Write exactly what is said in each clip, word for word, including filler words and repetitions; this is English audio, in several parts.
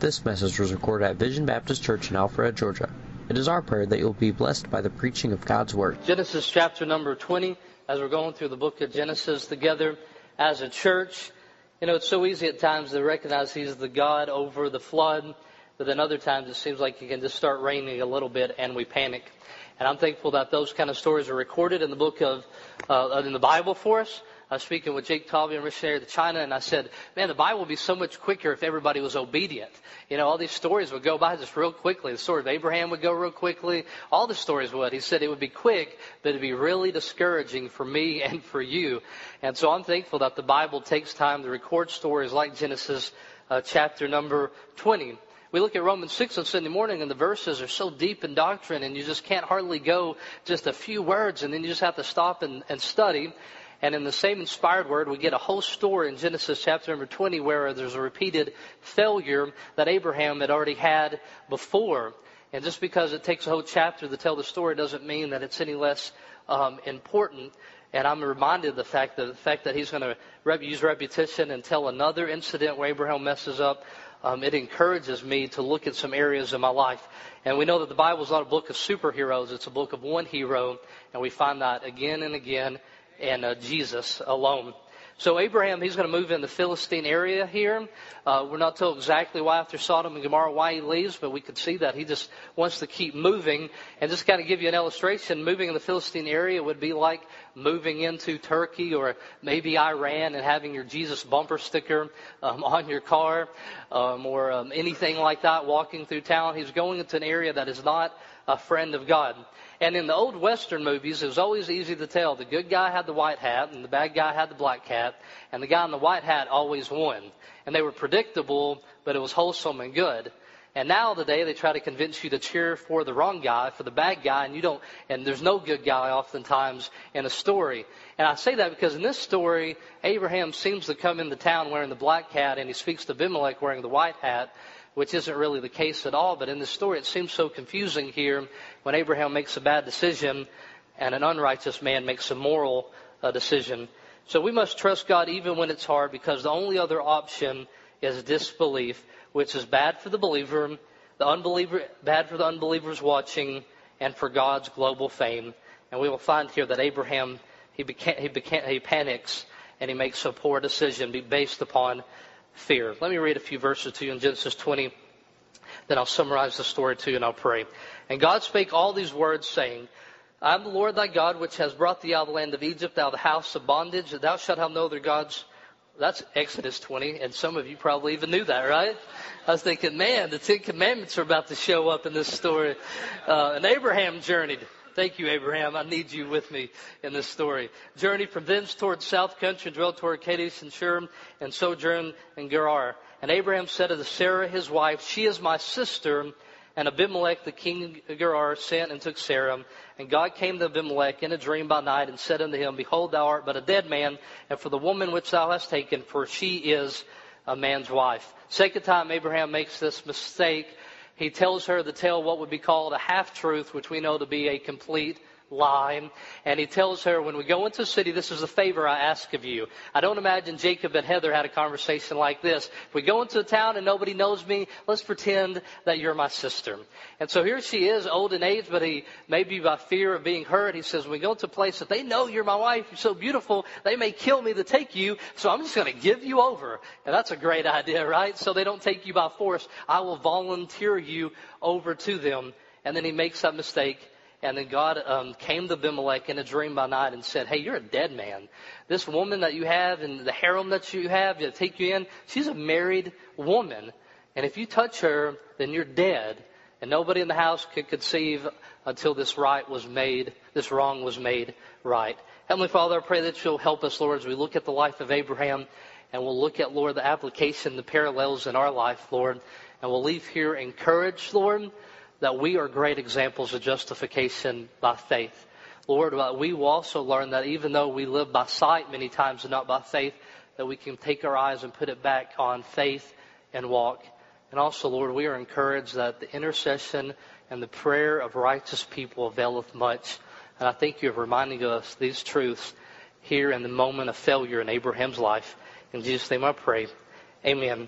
This message was recorded at Vision Baptist Church in Alpharetta, Georgia. It is our prayer that you'll be blessed by the preaching of God's Word. Genesis chapter number twenty, as we're going through the book of Genesis together as a church. You know, it's so easy at times to recognize He's the God over the flood, but then other times it seems like He can just start raining a little bit and we panic. And I'm thankful that those kind of stories are recorded in the book of, uh, in the Bible for us. I was speaking with Jake Tovey, a missionary to China, and I said, man, the Bible would be so much quicker if everybody was obedient. You know, all these stories would go by just real quickly. The story of Abraham would go real quickly. All the stories would. He said it would be quick, but it would be really discouraging for me and for you. And so I'm thankful that the Bible takes time to record stories like Genesis uh, chapter number twenty. We look at Romans six on Sunday morning, and the verses are so deep in doctrine, and you just can't hardly go just a few words, and then you just have to stop and, and study. And in the same inspired word, we get a whole story in Genesis chapter number twenty where there's a repeated failure that Abraham had already had before. And just because it takes a whole chapter to tell the story doesn't mean that it's any less um, important. And I'm reminded of the fact that the fact that he's going to rep- use repetition and tell another incident where Abraham messes up. Um, it encourages me to look at some areas in my life. And we know that the Bible is not a book of superheroes. It's a book of one hero. And we find that again and again in uh, Jesus alone. So Abraham, he's going to move in the Philistine area here. Uh, we're not told exactly why after Sodom and Gomorrah why he leaves, but we could see that he just wants to keep moving. And just kind of give you an illustration, moving in the Philistine area would be like moving into Turkey or maybe Iran and having your Jesus bumper sticker um, on your car um, or um, anything like that walking through town. He's going into an area that is not a friend of God. And in the old Western movies, it was always easy to tell. The good guy had the white hat, and the bad guy had the black hat, and the guy in the white hat always won. And they were predictable, but it was wholesome and good. And now today, they try to convince you to cheer for the wrong guy, for the bad guy, and you don't. And there's no good guy oftentimes in a story. And I say that because in this story, Abraham seems to come into town wearing the black hat, and he speaks to Abimelech wearing the white hat, which isn't really the case at all. But in the story, it seems so confusing here when Abraham makes a bad decision and an unrighteous man makes a moral uh, decision. So we must trust God even when it's hard, because the only other option is disbelief, which is bad for the believer, the unbeliever, bad for the unbelievers watching, and for God's global fame. And we will find here that Abraham, he, beca- he, beca- he panics and he makes a poor decision based upon fear. Let me read a few verses to you in Genesis twenty. Then I'll summarize the story to you and I'll pray. And God spake all these words, saying, I am the Lord thy God, which has brought thee out of the land of Egypt, out of the house of bondage. Thou shalt have no other gods. That's Exodus twenty, and some of you probably even knew that, right? I was thinking, man, the Ten Commandments are about to show up in this story. Uh, and Abraham journeyed. Thank you, Abraham. I need you with me in this story. Journeyed from thence toward south country, dwelt toward Kadesh and Shur, and sojourned in Gerar. And Abraham said unto Sarah his wife, She is my sister. And Abimelech the king of Gerar sent and took Sarah. And God came to Abimelech in a dream by night and said unto him, Behold, thou art but a dead man, and for the woman which thou hast taken, for she is a man's wife. Second time Abraham makes this mistake. He tells her to tell what would be called a half-truth, which we know to be a complete lie. And he tells her, when we go into a city, this is a favor I ask of you. I don't imagine Jacob and Heather had a conversation like this. If we go into a town and nobody knows me, let's pretend that you're my sister. And so here she is, old in age, but he, maybe by fear of being hurt, he says, when we go to a place that they know you're my wife, you're so beautiful, they may kill me to take you, so I'm just going to give you over. And that's a great idea, right? So they don't take you by force. I will volunteer you over to them. And then he makes that mistake. And then God um, came to Abimelech in a dream by night and said, hey, you're a dead man. This woman that you have and the harem that you have to take you in, she's a married woman. And if you touch her, then you're dead. And nobody in the house could conceive until this right was made, this wrong was made right. Heavenly Father, I pray that you'll help us, Lord, as we look at the life of Abraham. And we'll look at, Lord, the application, the parallels in our life, Lord. And we'll leave here encouraged, Lord, that we are great examples of justification by faith. Lord, we will also learn that even though we live by sight many times and not by faith, that we can take our eyes and put it back on faith and walk. And also, Lord, we are encouraged that the intercession and the prayer of righteous people availeth much. And I thank you for reminding us these truths here in the moment of failure in Abraham's life. In Jesus' name I pray. Amen.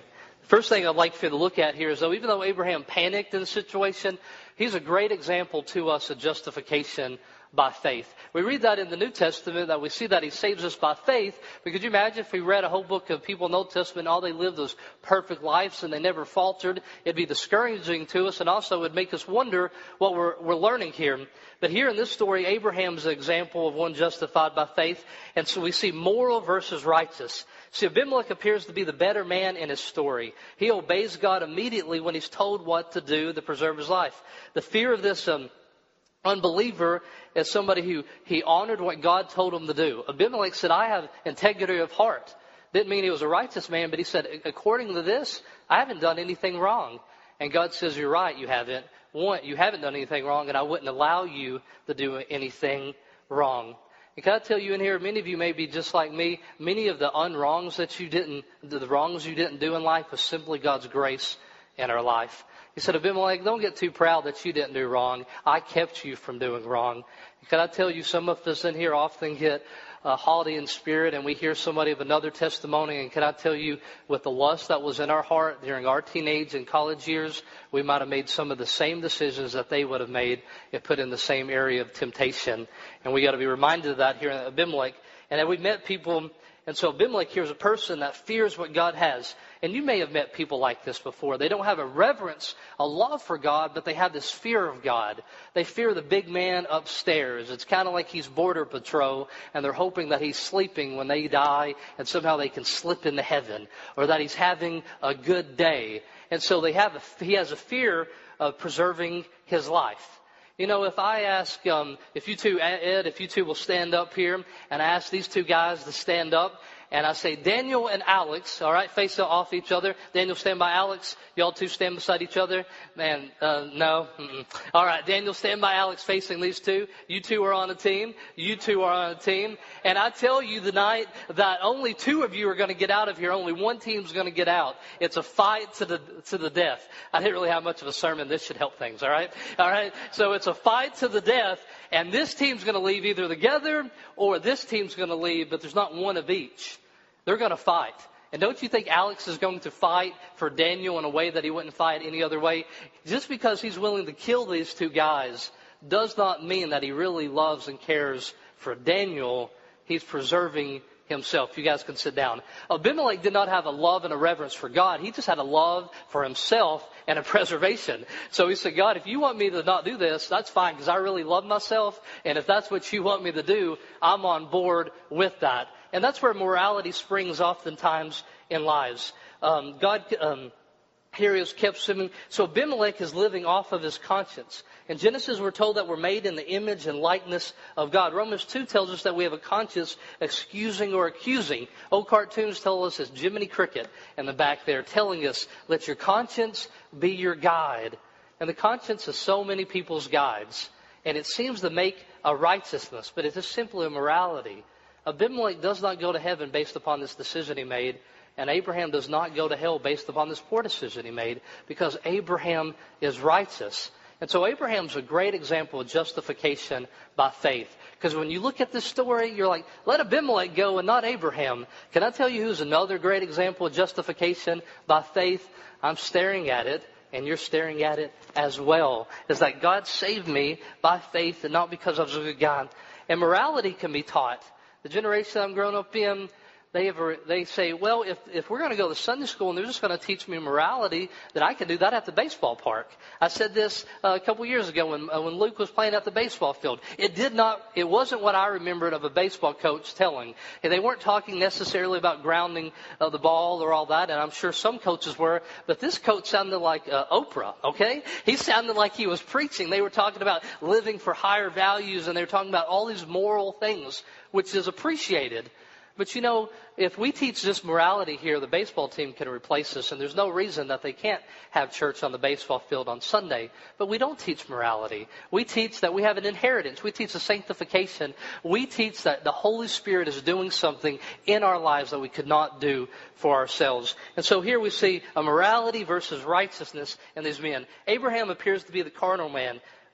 First thing I'd like for you to look at here is, though, even though Abraham panicked in the situation, he's a great example to us of justification by faith. We read that in the New Testament, that we see that he saves us by faith. But could you imagine if we read a whole book of people in the Old Testament, all they lived was perfect lives and they never faltered? It'd be discouraging to us, and also it would make us wonder what we're, we're learning here. But here in this story, Abraham's an example of one justified by faith. And so we see moral versus righteous. See, Abimelech appears to be the better man in his story. He obeys God immediately when he's told what to do to preserve his life. The fear of this um, unbeliever is somebody who he honored what God told him to do. Abimelech said, I have integrity of heart. Didn't mean he was a righteous man, but he said, according to this, I haven't done anything wrong. And God says, you're right, you haven't. One, you haven't done anything wrong, and I wouldn't allow you to do anything wrong. And can I tell you in here, many of you may be just like me. Many of the unwrongs that you didn't, the wrongs you didn't do in life was simply God's grace in our life. He said, Abimelech, don't get too proud that you didn't do wrong. I kept you from doing wrong. And can I tell you, some of us in here often get uh, haughty in spirit, and we hear somebody of another testimony. And can I tell you, with the lust that was in our heart during our teenage and college years, we might have made some of the same decisions that they would have made if put in the same area of temptation. And we got to be reminded of that here in Abimelech. And then we've met people. And so Abimelech here is a person that fears what God has. And you may have met people like this before. They don't have a reverence, a love for God, but they have this fear of God. They fear the big man upstairs. It's kind of like he's border patrol, and they're hoping that he's sleeping when they die, and somehow they can slip into heaven, or that he's having a good day. And so they have a, he has a fear of preserving his life. You know, if I ask, um, if you two, Ed, if you two will stand up here, and I ask these two guys to stand up, and I say, Daniel and Alex, all right, face off each other. Daniel, stand by Alex. Y'all two stand beside each other. Man, uh, no. Mm-mm. All right, Daniel, stand by Alex facing these two. You two are on a team. You two are on a team. And I tell you tonight that only two of you are going to get out of here. Only one team's going to get out. It's a fight to the to the death. I didn't really have much of a sermon. This should help things, all right? All right, so it's a fight to the death. And this team's going to leave either together or this team's going to leave, but there's not one of each. They're going to fight. And don't you think Alex is going to fight for Daniel in a way that he wouldn't fight any other way? Just because he's willing to kill these two guys does not mean that he really loves and cares for Daniel. He's preserving himself. You guys can sit down. Abimelech did not have a love and a reverence for God. He just had a love for himself and a preservation. So he said, God, if you want me to not do this, that's fine, because I really love myself. And if that's what you want me to do, I'm on board with that. And that's where morality springs oftentimes in lives. Um, God, um, here is kept swimming. So Abimelech is living off of his conscience. In Genesis, we're told that we're made in the image and likeness of God. Romans two tells us that we have a conscience excusing or accusing. Old cartoons tell us it's Jiminy Cricket in the back there telling us, let your conscience be your guide. And the conscience is so many people's guides. And it seems to make a righteousness, but it is simply a morality. Abimelech does not go to heaven based upon this decision he made. And Abraham does not go to hell based upon this poor decision he made, because Abraham is righteous. And so Abraham's a great example of justification by faith. Because when you look at this story, you're like, let Abimelech go and not Abraham. Can I tell you who's another great example of justification by faith? I'm staring at it, and you're staring at it as well. It's like God saved me by faith and not because I was a good guy. And morality can be taught. The generation I'm growing up in, They, have, they say, well, if, if we're going to go to Sunday school and they're just going to teach me morality, then I can do that at the baseball park. I said this uh, a couple years ago when, uh, when Luke was playing at the baseball field. It did not, it wasn't what I remembered of a baseball coach telling. And they weren't talking necessarily about grounding uh, the ball or all that, and I'm sure some coaches were, but this coach sounded like uh, Oprah, okay? He sounded like he was preaching. They were talking about living for higher values, and they were talking about all these moral things, which is appreciated. But you know, if we teach this morality here, the baseball team can replace us, and there's no reason that they can't have church on the baseball field on Sunday. But we don't teach morality. We teach that we have an inheritance. We teach the sanctification. We teach that the Holy Spirit is doing something in our lives that we could not do for ourselves. And so here we see a morality versus righteousness in these men. Abraham appears to be the carnal man.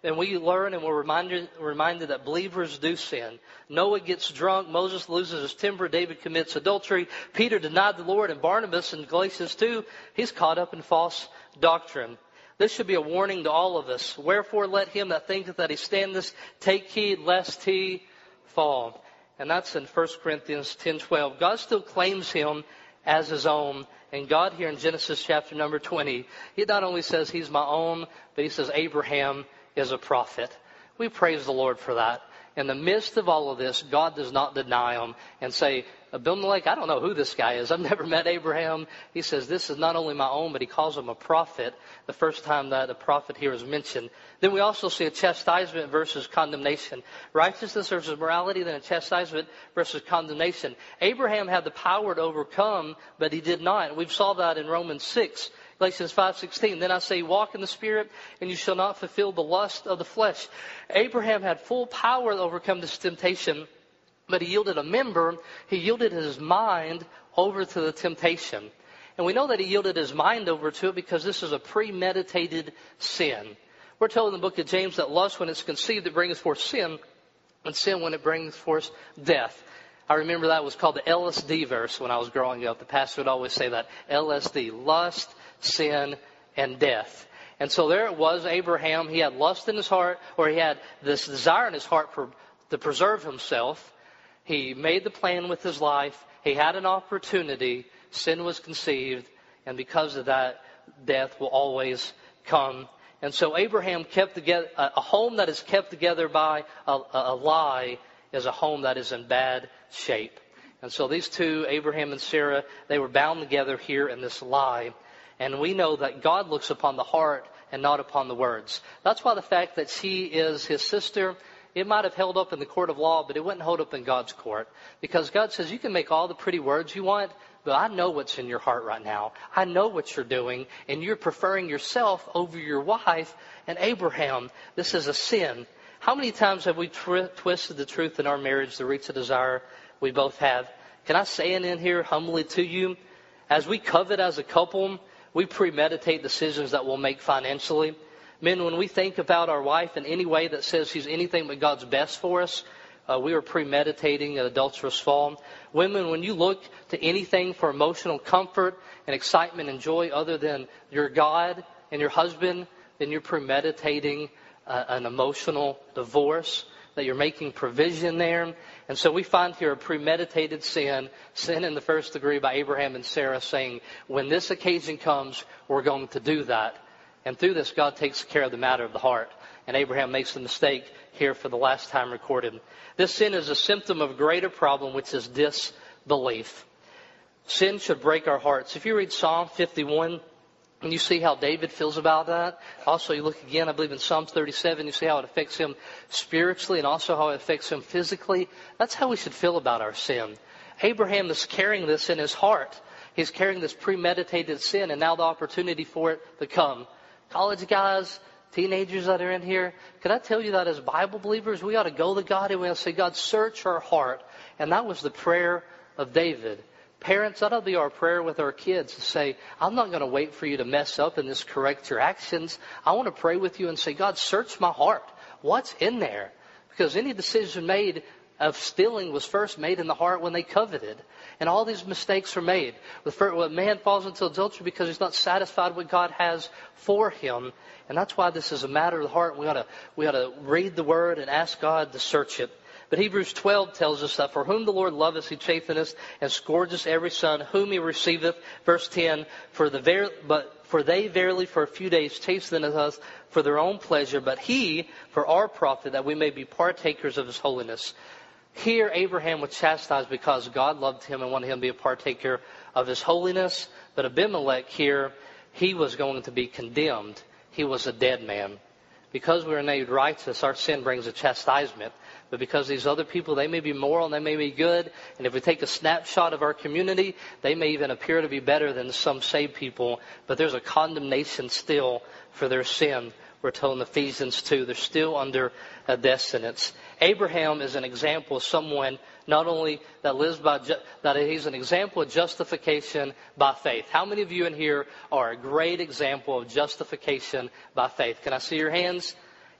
And we learn and we're reminded, reminded that believers do sin. Noah gets drunk. Moses loses his temper. David commits adultery. Peter denied the Lord. And Barnabas in Galatians two, he's caught up in false doctrine. This should be a warning to all of us. Wherefore let him that thinketh that he standeth take heed lest he fall. And that's in First Corinthians ten twelve. God still claims him as his own. And God here in Genesis chapter number twenty, he not only says he's my own, but he says Abraham is a prophet. We praise the Lord for that. In the midst of all of this, God does not deny him and say, Abimelech, I don't know who this guy is. I've never met Abraham. He says, this is not only my own, but he calls him a prophet the first time that a prophet here is mentioned. Then we also see a chastisement versus condemnation. Righteousness versus morality, then a chastisement versus condemnation. Abraham had the power to overcome, but he did not. And we saw that in Romans six. Galatians five sixteen, then I say, walk in the Spirit, and you shall not fulfill the lust of the flesh. Abraham had full power to overcome this temptation, but he yielded a member, he yielded his mind over to the temptation. And we know that he yielded his mind over to it because this is a premeditated sin. We're told in the book of James that lust, when it's conceived, it brings forth sin, and sin when it brings forth death. I remember that was called the L S D verse when I was growing up. The pastor would always say that, L S D, lust, sin, and death. And so there it was, Abraham, he had lust in his heart, or he had this desire in his heart for, to preserve himself. He made the plan with his life. He had an opportunity. Sin was conceived. And because of that, death will always come. And so Abraham kept together, a home that is kept together by a, a lie is a home that is in bad shape. And so these two, Abraham and Sarah, they were bound together here in this lie. And we know that God looks upon the heart and not upon the words. That's why the fact that she is his sister, it might have held up in the court of law, but it wouldn't hold up in God's court. Because God says, you can make all the pretty words you want, but I know what's in your heart right now. I know what you're doing, and you're preferring yourself over your wife and Abraham. This is a sin. How many times have we twi- twisted the truth in our marriage to reach a desire we both have? Can I say it in here humbly to you? As we covet as a couple, we premeditate decisions that we'll make financially. Men, when we think about our wife in any way that says she's anything but God's best for us, uh, we are premeditating an adulterous fall. Women, when you look to anything for emotional comfort and excitement and joy other than your God and your husband, then you're premeditating uh, an emotional divorce, that you're making provision there. And so we find here a premeditated sin, sin in the first degree by Abraham and Sarah, saying, when this occasion comes, we're going to do that. And through this, God takes care of the matter of the heart. And Abraham makes the mistake here for the last time recorded. This sin is a symptom of a greater problem, which is disbelief. Sin should break our hearts. If you read Psalm fifty-one, and you see how David feels about that. Also, you look again, I believe in Psalm thirty-seven, you see how it affects him spiritually and also how it affects him physically. That's how we should feel about our sin. Abraham is carrying this in his heart. He's carrying this premeditated sin, and now the opportunity for it to come. College guys, teenagers that are in here, could I tell you that as Bible believers, we ought to go to God and we ought to say, God, search our heart. And that was the prayer of David. Parents, that ought to be our prayer with our kids, to say, I'm not going to wait for you to mess up and just correct your actions. I want to pray with you and say, God, search my heart. What's in there? Because any decision made of stealing was first made in the heart when they coveted. And all these mistakes are made. When man falls into adultery because he's not satisfied with what God has for him. And that's why this is a matter of the heart. We ought to, we ought to read the Word and ask God to search it. But Hebrews twelve tells us that for whom the Lord loveth, he chasteneth and scourgeth every son whom he receiveth. Verse ten, for the ver- but for they verily for a few days chasteneth us for their own pleasure, but he for our profit, that we may be partakers of his holiness. Here Abraham was chastised because God loved him and wanted him to be a partaker of his holiness. But Abimelech here, he was going to be condemned. He was a dead man. Because we are made righteous, our sin brings a chastisement. But because these other people, they may be moral and they may be good. And if we take a snapshot of our community, they may even appear to be better than some saved people. But there's a condemnation still for their sin. We're told in Ephesians two, they're still under a death sentence. Abraham is an example of someone not only that lives by, ju- that he's an example of justification by faith. How many of you in here are a great example of justification by faith? Can I see your hands?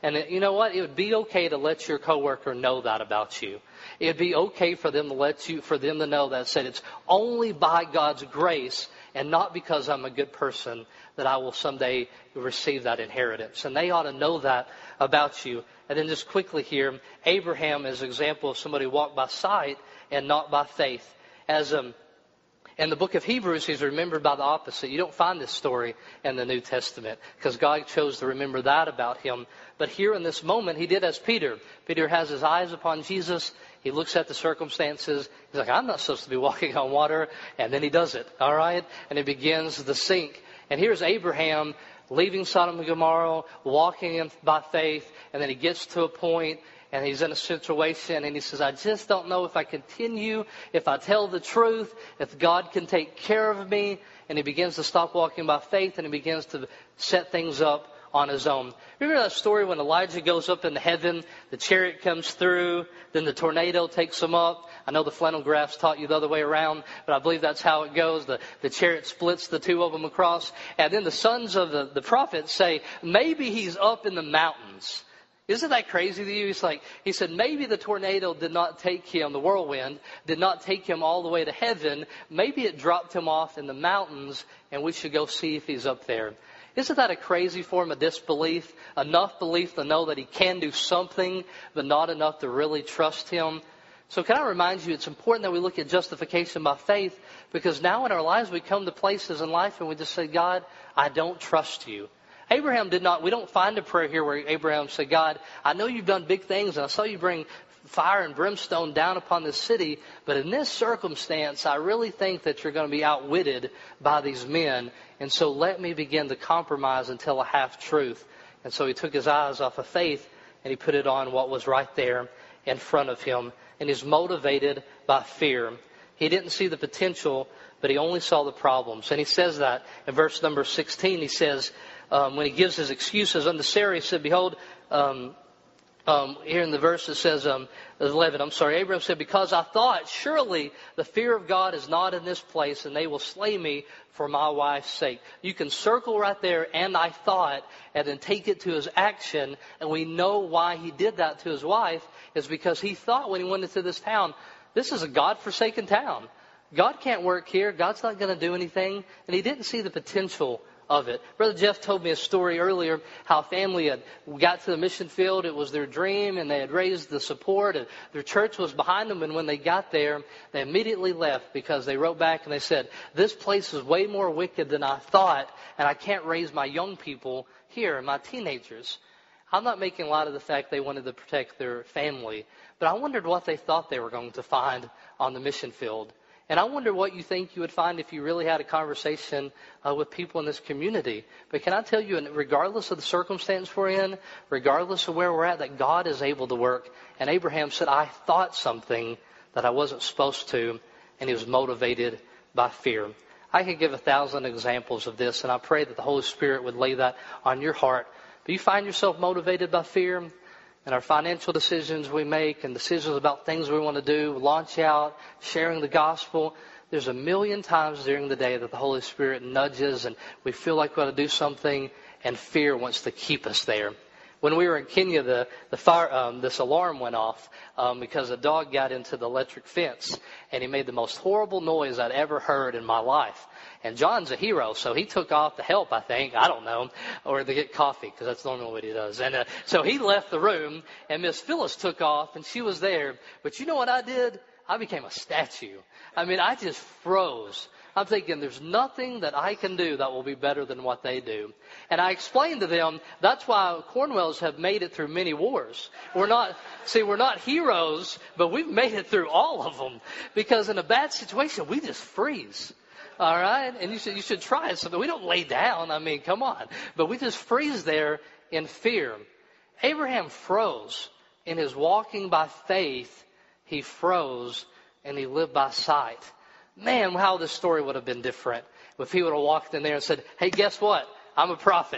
And it, you know what? It would be okay to let your coworker know that about you. It would be okay for them to let you, for them to know that said it's only by God's grace and not because I'm a good person that I will someday receive that inheritance. And they ought to know that about you. And then just quickly here, Abraham is an example of somebody who walked by sight and not by faith. As um, in the book of Hebrews, he's remembered by the opposite. You don't find this story in the New Testament because God chose to remember that about him. But here in this moment, he did as Peter. Peter has his eyes upon Jesus. He looks at the circumstances. He's like, I'm not supposed to be walking on water. And then he does it. All right. And he begins to sink. And here's Abraham leaving Sodom and Gomorrah, walking in by faith. And then he gets to a point and he's in a situation and he says, I just don't know if I continue, if I tell the truth, if God can take care of me. And he begins to stop walking by faith and he begins to set things up on his own. Remember that story when Elijah goes up into heaven, the chariot comes through, then the tornado takes him up. I know the flannel graphs taught you the other way around, but I believe that's how it goes. The, the chariot splits the two of them across. And then the sons of the, the prophets say, maybe he's up in the mountains. Isn't that crazy to you? He's like, he said, maybe the tornado did not take him, the whirlwind, did not take him all the way to heaven. Maybe it dropped him off in the mountains, and we should go see if he's up there. Isn't that a crazy form of disbelief? Enough belief to know that he can do something, but not enough to really trust him. So can I remind you, it's important that we look at justification by faith, because now in our lives we come to places in life and we just say, God, I don't trust you. Abraham did not, we don't find a prayer here where Abraham said, God, I know you've done big things and I saw you bring fire and brimstone down upon this city, but in this circumstance, I really think that you're going to be outwitted by these men. And so let me begin to compromise and tell a half truth. And so he took his eyes off of faith and he put it on what was right there in front of him. And he's motivated by fear. He didn't see the potential, but he only saw the problems. And he says that in verse number sixteen. He says, um, when he gives his excuses unto Sarah, he said, behold, um, Um, here in the verse it says, um, eleven, I'm sorry, Abraham said, because I thought, surely the fear of God is not in this place, and they will slay me for my wife's sake. You can circle right there, and I thought, and then take it to his action, and we know why he did that to his wife, is because he thought when he went into this town, this is a God-forsaken town. God can't work here. God's not going to do anything, and he didn't see the potential of it. Brother Jeff told me a story earlier how a family had got to the mission field. It was their dream and they had raised the support and their church was behind them. And when they got there, they immediately left because they wrote back and they said, this place is way more wicked than I thought and I can't raise my young people here, my teenagers. I'm not making light of the fact they wanted to protect their family, but I wondered what they thought they were going to find on the mission field. And I wonder what you think you would find if you really had a conversation uh, with people in this community. But can I tell you, regardless of the circumstance we're in, regardless of where we're at, that God is able to work. And Abraham said, I thought something that I wasn't supposed to, and he was motivated by fear. I could give a thousand examples of this, and I pray that the Holy Spirit would lay that on your heart. But you find yourself motivated by fear? And our financial decisions we make and decisions about things we want to do, launch out, sharing the gospel. There's a million times during the day that the Holy Spirit nudges and we feel like we ought to do something and fear wants to keep us there. When we were in Kenya, the, the fire, um, this alarm went off um, because a dog got into the electric fence and he made the most horrible noise I'd ever heard in my life. And John's a hero, so he took off to help, I think. I don't know. Or to get coffee, because that's normally what he does. And uh, so he left the room, and Miss Phyllis took off, and she was there. But you know what I did? I became a statue. I mean, I just froze. I'm thinking there's nothing that I can do that will be better than what they do. And I explained to them, that's why Cornwells have made it through many wars. We're not, see, we're not heroes, but we've made it through all of them. Because in a bad situation, we just freeze. All right? And you should, you should try it. So we don't lay down. I mean, come on. But we just freeze there in fear. Abraham froze. In his walking by faith, he froze and he lived by sight. Man, how this story would have been different if he would have walked in there and said, hey, guess what? I'm a prophet.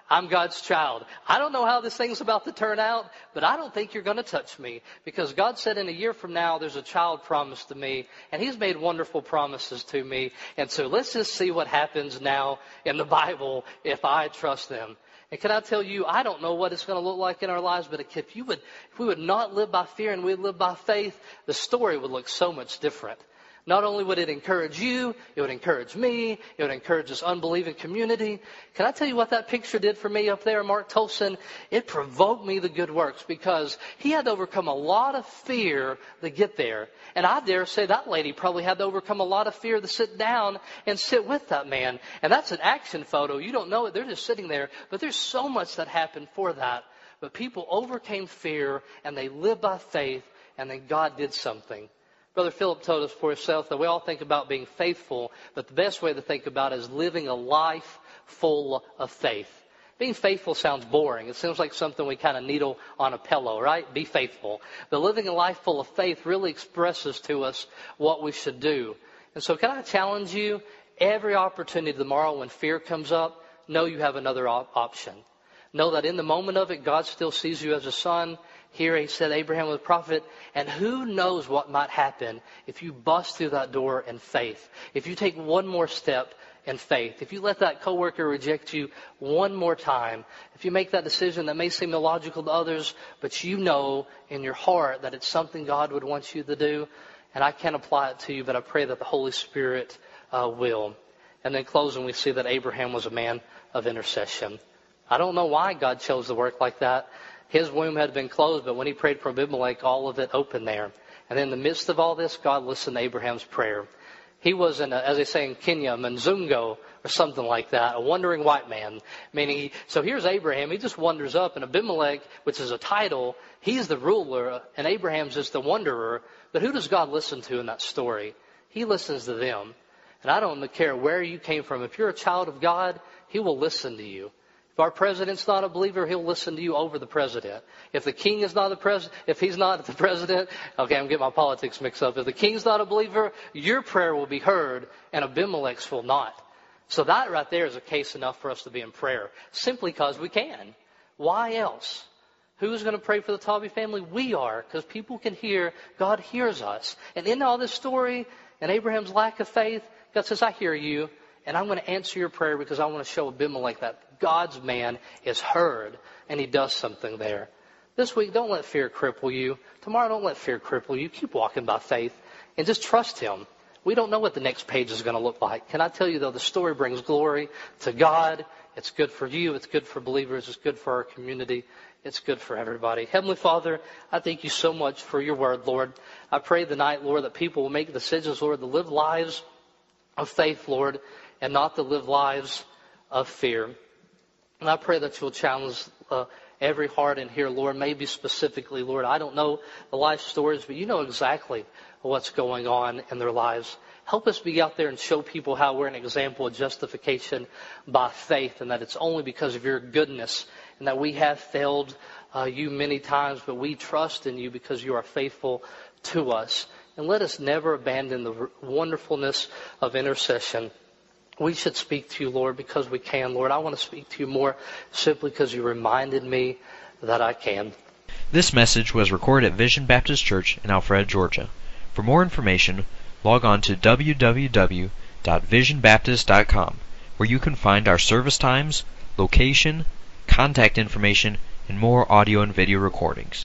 I'm God's child. I don't know how this thing's about to turn out, but I don't think you're going to touch me. Because God said in a year from now, there's a child promised to me. And He's made wonderful promises to me. And so let's just see what happens now in the Bible if I trust them. And can I tell you, I don't know what it's going to look like in our lives, but if you would, if we would not live by fear and we'd live by faith, the story would look so much different. Not only would it encourage you, it would encourage me, it would encourage this unbelieving community. Can I tell you what that picture did for me up there, Mark Tolson? It provoked me the good works because he had to overcome a lot of fear to get there. And I dare say that lady probably had to overcome a lot of fear to sit down and sit with that man. And that's an action photo. You don't know it. They're just sitting there. But there's so much that happened for that. But people overcame fear and they lived by faith and then God did something. Brother Philip told us for himself that we all think about being faithful, but the best way to think about it is living a life full of faith. Being faithful sounds boring. It seems like something we kind of needle on a pillow, right? Be faithful. But living a life full of faith really expresses to us what we should do. And so can I challenge you, every opportunity tomorrow when fear comes up, know you have another op- option. Know that in the moment of it, God still sees you as a son. Here he said Abraham was a prophet, and who knows what might happen if you bust through that door in faith. If you take one more step in faith. If you let that coworker reject you one more time. If you make that decision that may seem illogical to others, but you know in your heart that it's something God would want you to do. And I can't apply it to you, but I pray that the Holy Spirit uh, will. And then closing, we see that Abraham was a man of intercession. I don't know why God chose to work like that. His womb had been closed, but when he prayed for Abimelech, all of it opened there. And in the midst of all this, God listened to Abraham's prayer. He was, in a, as they say in Kenya, Mzungo, or something like that, a wandering white man. Meaning, he, so here's Abraham, he just wanders up, and Abimelech, which is a title, he's the ruler, and Abraham's just the wanderer. But who does God listen to in that story? He listens to them. And I don't care where you came from. If you're a child of God, He will listen to you. If our president's not a believer, he'll listen to you over the president. If the king is not the president, if he's not the president, okay, I'm getting my politics mixed up. If the king's not a believer, your prayer will be heard and Abimelech's will not. So that right there is a case enough for us to be in prayer. Simply because we can. Why else? Who's going to pray for the Taube family? We are, because people can hear, God hears us. And in all this story, and Abraham's lack of faith, God says, I hear you. And I'm going to answer your prayer because I want to show Abimelech that God's man is heard and he does something there. This week, don't let fear cripple you. Tomorrow, don't let fear cripple you. Keep walking by faith and just trust Him. We don't know what the next page is going to look like. Can I tell you, though, the story brings glory to God. It's good for you. It's good for believers. It's good for our community. It's good for everybody. Heavenly Father, I thank you so much for your word, Lord. I pray tonight, Lord, that people will make decisions, Lord, to live lives of faith, Lord, and not to live lives of fear. And I pray that you'll challenge uh, every heart in here, Lord, maybe specifically, Lord. I don't know the life stories, but you know exactly what's going on in their lives. Help us be out there and show people how we're an example of justification by faith and that it's only because of your goodness and that we have failed uh, you many times, but we trust in you because you are faithful to us. And let us never abandon the wonderfulness of intercession. We should speak to you, Lord, because we can. Lord, I want to speak to you more simply because you reminded me that I can. This message was recorded at Vision Baptist Church in Alpharetta, Georgia. For more information, log on to w w w dot vision baptist dot com, where you can find our service times, location, contact information, and more audio and video recordings.